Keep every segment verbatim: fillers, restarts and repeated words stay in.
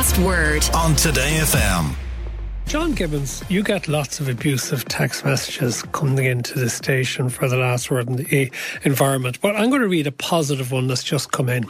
last word on Today F M. John Gibbons, you get lots of abusive text messages coming into the station for the last word in the environment, but I'm going to read a positive one that's just come in.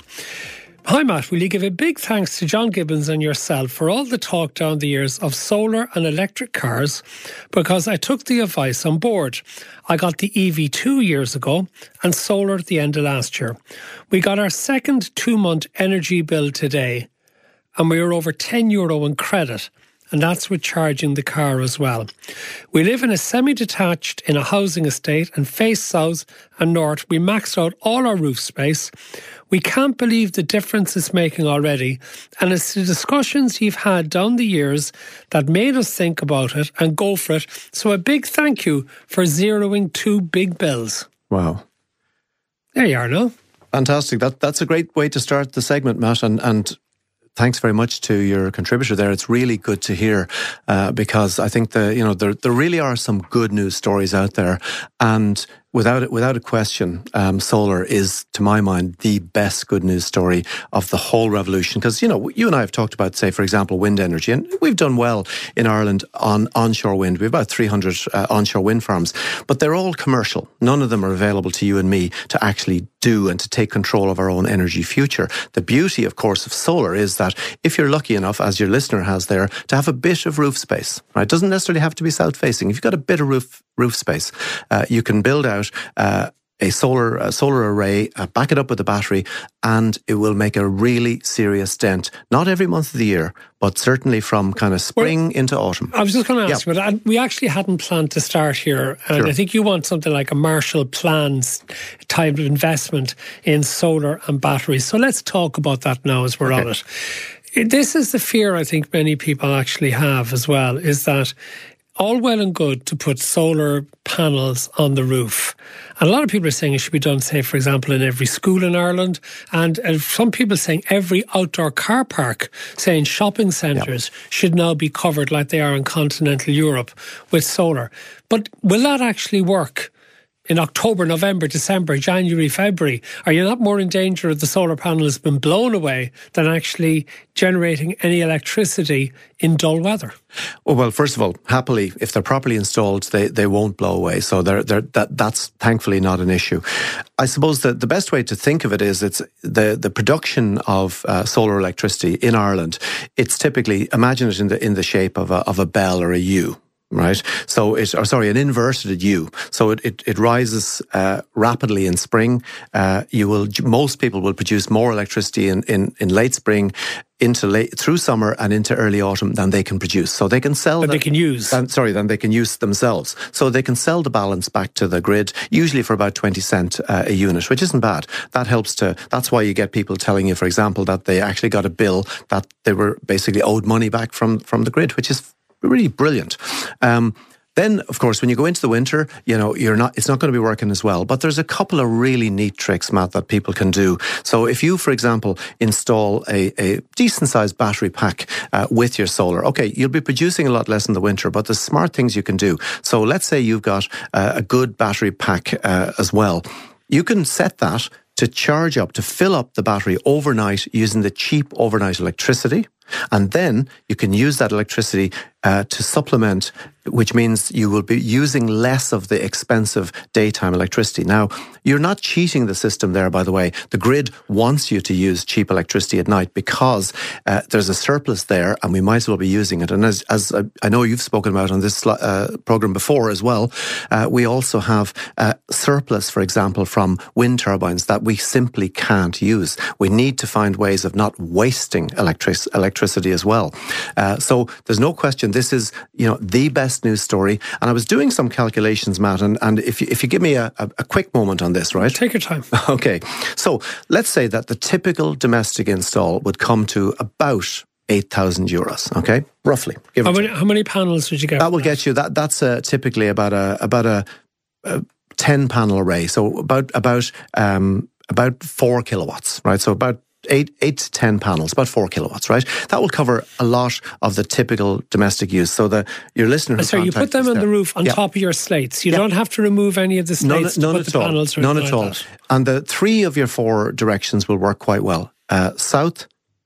Hi Matt, will you give a big thanks to John Gibbons and yourself for all the talk down the years of solar and electric cars, because I took the advice on board. I got the E V two years ago and solar at the end of last year. We got our second two-month energy bill today and we were over ten euro in credit. And that's with charging the car as well. We live in a semi-detached in a housing estate and face south and north. We maxed out all our roof space. We can't believe the difference it's making already. And it's the discussions you've had down the years that made us think about it and go for it. So a big thank you for zeroing two big bills. Wow. There you are, no? Fantastic. That That's a great way to start the segment, Matt. And, and thanks very much to your contributor there. It's really good to hear uh, because I think the you know there there really are some good news stories out there, and without it, without a question, um, solar is, to my mind, the best good news story of the whole revolution. Because you know, you and I have talked about, say, for example, wind energy, and we've done well in Ireland on onshore wind. We have about three hundred uh, onshore wind farms, but they're all commercial. None of them are available to you and me to actually do and to take control of our own energy future. The beauty, of course, of solar is that if you're lucky enough, as your listener has there, to have a bit of roof space, right? It doesn't necessarily have to be south-facing. If you've got a bit of roof roof space, uh, you can build out uh, a solar a solar array, uh, back it up with a battery, and it will make a really serious dent. Not every month of the year, but certainly from kind of spring well, into autumn. I was just going to ask, yep. but we actually hadn't planned to start here, and sure. I think you want something like a Marshall Plan's type of investment in solar and batteries. So let's talk about that now as we're okay. on it. This is the fear I think many people actually have as well, is that all well and good to put solar panels on the roof. And a lot of people are saying it should be done, say, for example, in every school in Ireland. And, and some people are saying every outdoor car park, say in shopping centres, yep. should now be covered like they are in continental Europe with solar. But will that actually work? In October, November, December, January, February, are you not more in danger of the solar panel has been blown away than actually generating any electricity in dull weather? Oh, well, first of all, happily, if they're properly installed, they, they won't blow away. So they're, they're, that that's thankfully not an issue. I suppose that the best way to think of it is it's the, the production of uh, solar electricity in Ireland. It's typically, imagine it in the in the shape of a of a bell or a U. Right, so it, or sorry, an inverted U. So it it, it rises uh, rapidly in spring. Uh, you will most people will produce more electricity in, in, in late spring, into late through summer and into early autumn than they can produce. So they can sell. That the, they can use. Than, sorry, than they can use themselves. So they can sell the balance back to the grid, usually for about twenty cent uh, a unit, which isn't bad. That helps to. That's why you get people telling you, for example, that they actually got a bill that they were basically owed money back from from the grid, which is really brilliant. Um, then, of course, when you go into the winter, you know, you're not, it's not going to be working as well. But there's a couple of really neat tricks, Matt, that people can do. So if you, for example, install a, a decent-sized battery pack uh, with your solar, okay, you'll be producing a lot less in the winter, but there's smart things you can do. So let's say you've got uh, a good battery pack uh, as well. You can set that to charge up, to fill up the battery overnight using the cheap overnight electricity. And then you can use that electricity uh, to supplement, which means you will be using less of the expensive daytime electricity. Now, you're not cheating the system there, by the way. The grid wants you to use cheap electricity at night because uh, there's a surplus there and we might as well be using it. And as, as I know you've spoken about on this uh, programme before as well, uh, we also have uh, surplus, for example, from wind turbines that we simply can't use. We need to find ways of not wasting electric electricity as well. Uh, so there's no question this is, you know, the best news story. And I was doing some calculations, Matt, and, and if, you, if you give me a, a, a quick moment on this, right? Take your time. Okay. So let's say that the typical domestic install would come to about eight thousand euros, okay? Roughly. How many, how many panels would you get? That will get you, that. that's uh, typically about a about a, a ten panel array. So about, about, um, about four kilowatts, right? So about Eight, eight to ten panels, about four kilowatts, right? That will cover a lot of the typical domestic use. So the your listener. So you put them on there. The roof on yeah. top of your slates. You yeah. don't have to remove any of the slates. None, none to put at the all. Panels or none at like all. That. And the three of your four directions will work quite well. Uh, south,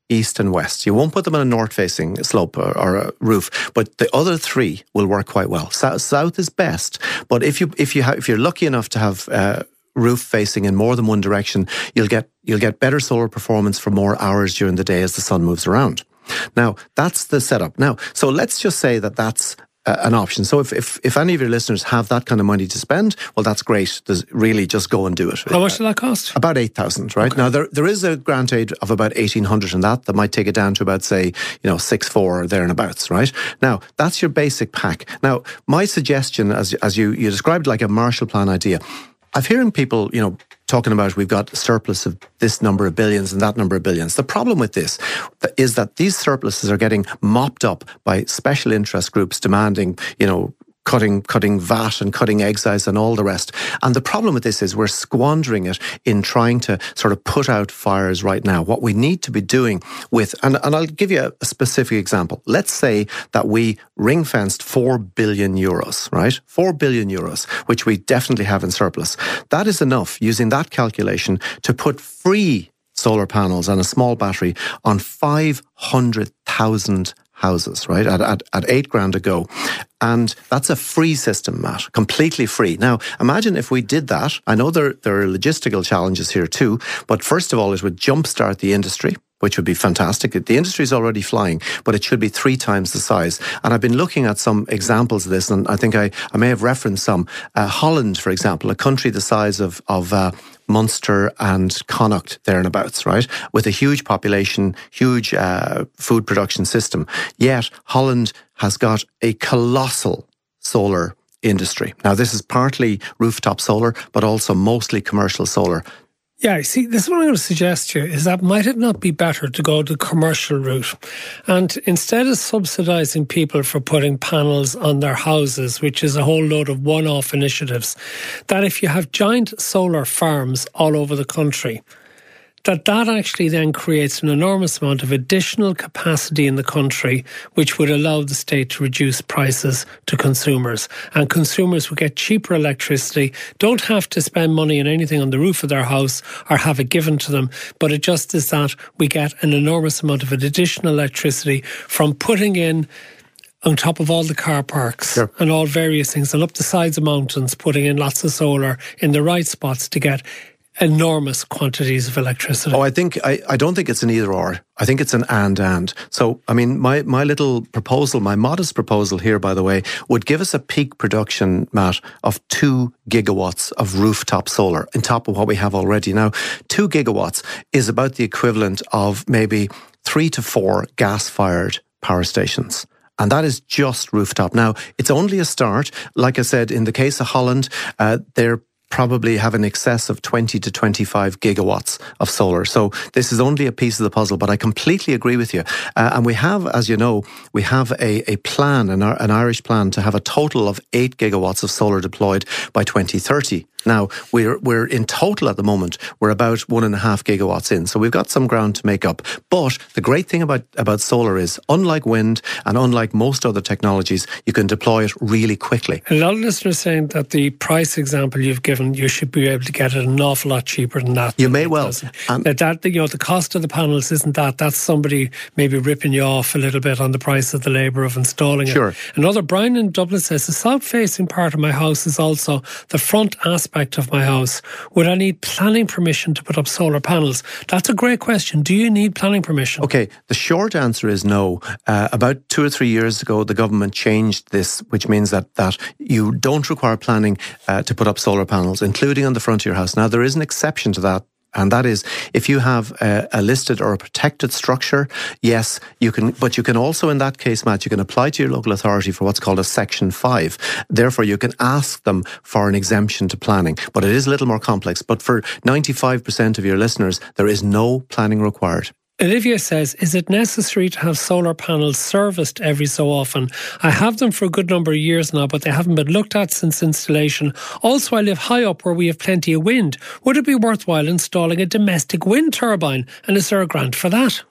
east and west. You won't put them on a north-facing slope or, or a roof, but the other three will work quite well. South, south is best, but if you if you ha- if you're lucky enough to have uh, roof facing in more than one direction, you'll get you'll get better solar performance for more hours during the day as the sun moves around. Now that's the setup. Now, so let's just say that that's Uh, an option. So if, if if any of your listeners have that kind of money to spend, well, that's great. There's really just go and do it. How much does that cost? About eight thousand, right? Okay. Now, there there is a grant aid of about eighteen hundred in that. That might take it down to about, say, you know, six four or there and abouts, right? Now, that's your basic pack. Now, my suggestion, as as you, you described like a Marshall Plan idea, I've hearing people, you know, talking about we've got a surplus of this number of billions and that number of billions. The problem with this is that these surpluses are getting mopped up by special interest groups demanding, you know, cutting cutting V A T and cutting excise and all the rest. And the problem with this is we're squandering it in trying to sort of put out fires right now. What we need to be doing with, and, and I'll give you a, a specific example. Let's say that we ring-fenced four billion euros, right? four billion euros, which we definitely have in surplus. That is enough, using that calculation, to put free solar panels and a small battery on five hundred thousand houses, right, at, at, at eight grand a go. And that's a free system, Matt, completely free. Now, imagine if we did that. I know there, there are logistical challenges here too, but first of all, it would jumpstart the industry, which would be fantastic. The industry is already flying, but it should be three times the size. And I've been looking at some examples of this, and I think I, I may have referenced some. Uh, Holland, for example, a country the size of, of uh, Munster and Connacht, thereabouts, right? With a huge population, huge uh, food production system. Yet Holland has got a colossal solar industry. Now, this is partly rooftop solar, but also mostly commercial solar. Yeah, see, this is what I'm going to suggest to you, is that might it not be better to go the commercial route? And instead of subsidising people for putting panels on their houses, which is a whole load of one-off initiatives, that if you have giant solar farms all over the country, that that actually then creates an enormous amount of additional capacity in the country, which would allow the state to reduce prices to consumers. And consumers would get cheaper electricity, don't have to spend money on anything on the roof of their house or have it given to them. But it just is that we get an enormous amount of additional electricity from putting in on top of all the car parks, sure, and all various things, and up the sides of mountains, putting in lots of solar in the right spots to get enormous quantities of electricity. Oh, I think I, I don't think it's an either or. I think it's an and and. So, I mean, my, my little proposal, my modest proposal here, by the way, would give us a peak production, Matt, of two gigawatts of rooftop solar on top of what we have already. Now, two gigawatts is about the equivalent of maybe three to four gas-fired power stations. And that is just rooftop. Now, it's only a start. Like I said, in the case of Holland, uh, they're probably have an excess of twenty to twenty-five gigawatts of solar. So this is only a piece of the puzzle, but I completely agree with you. Uh, and we have, as you know, we have a, a plan, an, an Irish plan to have a total of eight gigawatts of solar deployed by twenty thirty. Now, we're we're in total at the moment, we're about one and a half gigawatts in. So we've got some ground to make up. But the great thing about, about solar is, unlike wind and unlike most other technologies, you can deploy it really quickly. A lot of listeners are saying that the price example you've given, you should be able to get it an awful lot cheaper than that. You may well. And that, that, you know, the cost of the panels isn't that. That's somebody maybe ripping you off a little bit on the price of the labour of installing it. Sure. Another, Brian in Dublin says, the south-facing part of my house is also the front aspect of my house. Would I need planning permission to put up solar panels? That's a great question. Do you need planning permission? Okay, the short answer is no. Uh, about two or three years ago, the government changed this, which means that, that you don't require planning uh, to put up solar panels, including on the front of your house. Now, there is an exception to that. And that is, if you have a, a listed or a protected structure, yes, you can, but you can also, in that case, Matt, you can apply to your local authority for what's called a Section five. Therefore, you can ask them for an exemption to planning. But it is a little more complex. But for ninety-five percent of your listeners, there is no planning required. Olivia says, is it necessary to have solar panels serviced every so often? I have them for a good number of years now, but they haven't been looked at since installation. Also, I live high up where we have plenty of wind. Would it be worthwhile installing a domestic wind turbine? And is there a grant for that?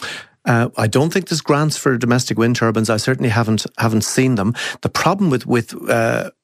Uh, I don't think there's grants for domestic wind turbines. I certainly haven't haven't seen them. The problem with with uh,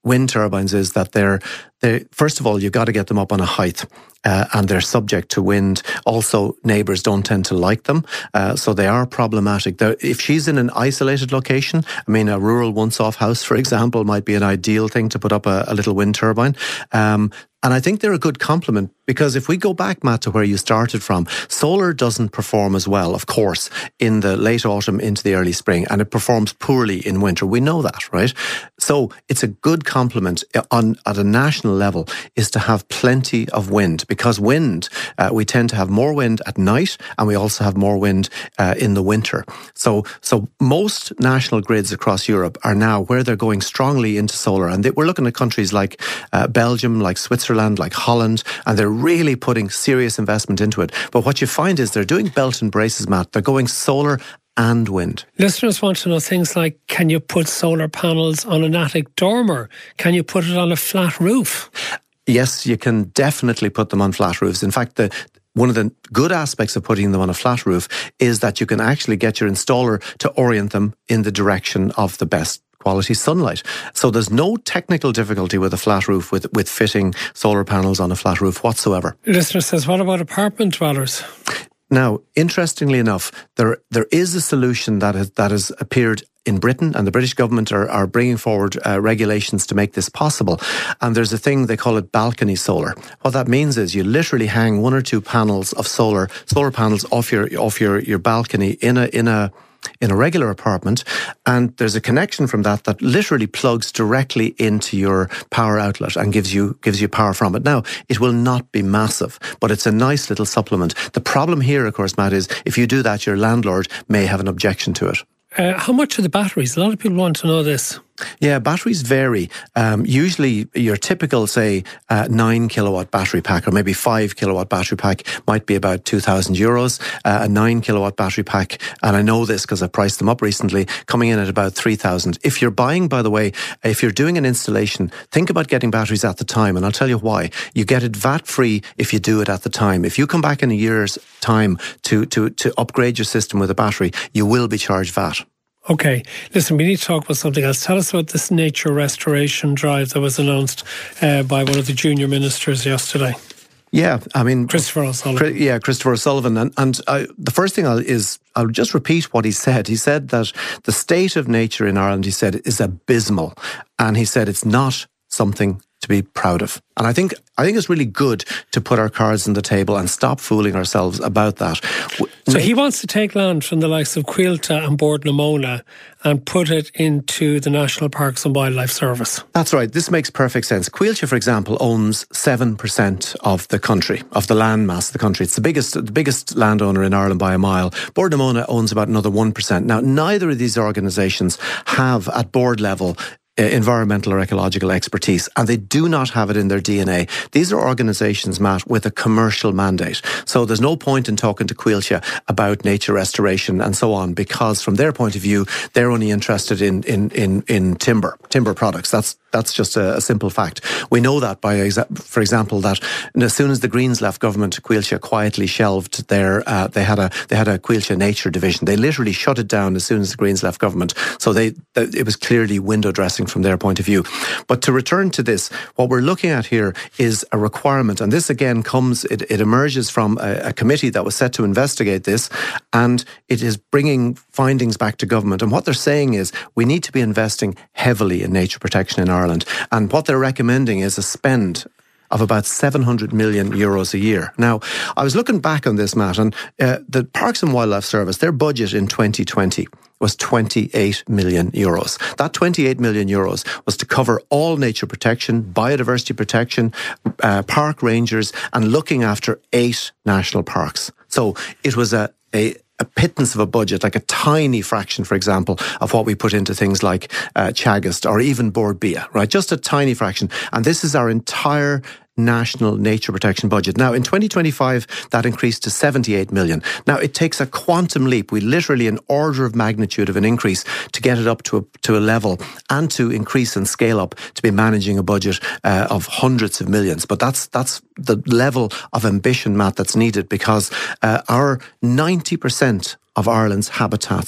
wind turbines is that they're, they first of all, you've got to get them up on a height. Uh, and they're subject to wind. Also, neighbours don't tend to like them, uh, so they are problematic. They're, if she's in an isolated location, I mean, a rural once-off house, for example, might be an ideal thing to put up a, a little wind turbine. Um, and I think they're a good complement, because if we go back, Matt, to where you started from, solar doesn't perform as well, of course, in the late autumn into the early spring, and it performs poorly in winter. We know that, right? So it's a good complement on at a national level is to have plenty of wind, because wind, uh, we tend to have more wind at night, and we also have more wind uh, in the winter. So, so most national grids across Europe are now where they're going strongly into solar, and they, we're looking at countries like uh, Belgium, like Switzerland, like Holland, and they're really putting serious investment into it. But what you find is they're doing belt and braces, Matt. They're going solar and wind. Listeners want to know things like, can you put solar panels on an attic dormer? Can you put it on a flat roof? Yes, you can definitely put them on flat roofs. In fact, the one of the good aspects of putting them on a flat roof is that you can actually get your installer to orient them in the direction of the best quality sunlight. So there's no technical difficulty with a flat roof, with, with fitting solar panels on a flat roof whatsoever. Listener says, what about apartment dwellers? Now, interestingly enough, there there is a solution that has, that has appeared in Britain, and the British government are, are bringing forward uh, regulations to make this possible. And there's a thing, they call it balcony solar. What that means is you literally hang one or two panels of solar, solar panels off your, off your, your balcony in a, in a, in a regular apartment, and there's a connection from that that literally plugs directly into your power outlet and gives you gives you power from it. Now, it will not be massive, but it's a nice little supplement. The problem here, of course, Matt, is if you do that, your landlord may have an objection to it. Uh, how much are the batteries? A lot of people want to know this. Yeah, batteries vary. Um, usually your typical, say, uh, nine kilowatt battery pack, or maybe five kilowatt battery pack, might be about two thousand euros. Uh, a nine kilowatt battery pack, and I know this because I priced them up recently, coming in at about three thousand. If you're buying, by the way, if you're doing an installation, think about getting batteries at the time, and I'll tell you why. You get it V A T free if you do it at the time. If you come back in a year's time to, to, to upgrade your system with a battery, you will be charged V A T. Okay, listen, we need to talk about something else. Tell us about this nature restoration drive that was announced uh, by one of the junior ministers yesterday. Yeah, I mean... Christopher O'Sullivan. Yeah, Christopher O'Sullivan. And, and I, the first thing I'll, is, I'll just repeat what he said. He said that the state of nature in Ireland, he said, is abysmal. And he said it's not something to be proud of. And I think I think it's really good to put our cards on the table and stop fooling ourselves about that. So he wants to take land from the likes of Cuilta and Bord na Móna and put it into the National Parks and Wildlife Service. That's right. This makes perfect sense. Cuilta, for example, owns seven percent of the country, of the land mass of the country. It's the biggest the biggest landowner in Ireland by a mile. Bord na Móna owns about another one percent. Now, neither of these organisations have, at board level, Uh, environmental or ecological expertise, and they do not have it in their D N A. These are organisations, Matt, with a commercial mandate. So there's no point in talking to Cuilta about nature restoration and so on, because from their point of view, they're only interested in in in, in timber, timber products. That's that's just a, a simple fact. We know that by, exa- for example, that as soon as the Greens left government, Cuilta quietly shelved their. Uh, they had a they had a Cuilta Nature division. They literally shut it down as soon as the Greens left government. So they it was clearly window dressing from their point of view. But to return to this, what we're looking at here is a requirement, and this again comes, it, it emerges from a, a committee that was set to investigate this, and it is bringing findings back to government. And what they're saying is we need to be investing heavily in nature protection in Ireland. And what they're recommending is a spend of about seven hundred million euros a year. Now, I was looking back on this, Matt, and uh, the Parks and Wildlife Service, their budget in twenty twenty was twenty-eight million euros. That twenty-eight million euros was to cover all nature protection, biodiversity protection, uh, park rangers, and looking after eight national parks. So it was a, a a pittance of a budget, like a tiny fraction, for example, of what we put into things like uh, Teagasc or even Bord Bia, right? Just a tiny fraction. And this is our entire national nature protection budget. Now, in twenty twenty-five, that increased to seventy-eight million. Now, it takes a quantum leap. We literally an order of magnitude of an increase to get it up to a, to a level and to increase and scale up to be managing a budget uh, of hundreds of millions. But that's that's the level of ambition, Matt, that's needed, because uh, our ninety percent of Ireland's habitats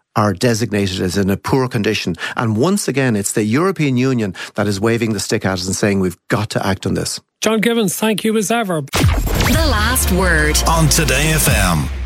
are designated as in a poor condition. And once again, it's the European Union that is waving the stick at us and saying we've got to act on this. John Gibbons, thank you as ever. The Last Word on Today F M.